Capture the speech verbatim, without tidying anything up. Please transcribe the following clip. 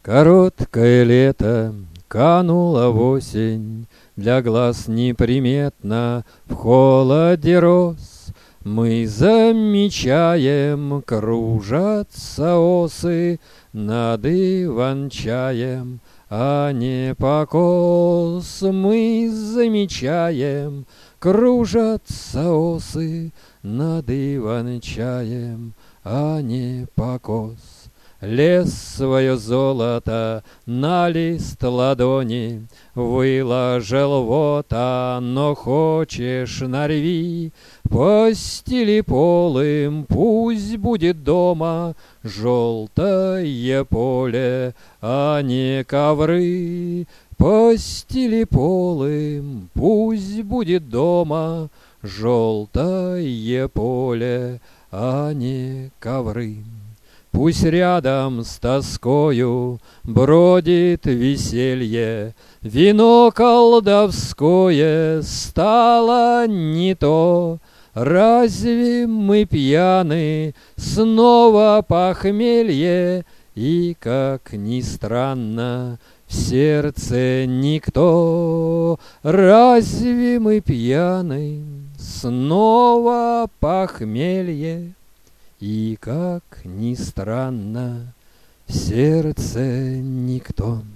Короткое лето, канула в осень, Для глаз неприметно в холоде роз. Мы замечаем, кружатся осы Над иван-чаем, а не покос. Мы замечаем, кружатся осы Над иван-чаем, а не покос. Лес свое золото на лист ладони выложил вот оно, хочешь нарви. Постели полым, пусть будет дома желтое поле, а не ковры. Постели полым, пусть будет дома желтое поле, а не ковры. Пусть рядом с тоскою бродит веселье, Вино колдовское стало не то. Разве мы пьяны, снова похмелье, И, как ни странно, в сердце никто. Разве мы пьяны, снова похмелье, И, как ни странно, в сердце никто.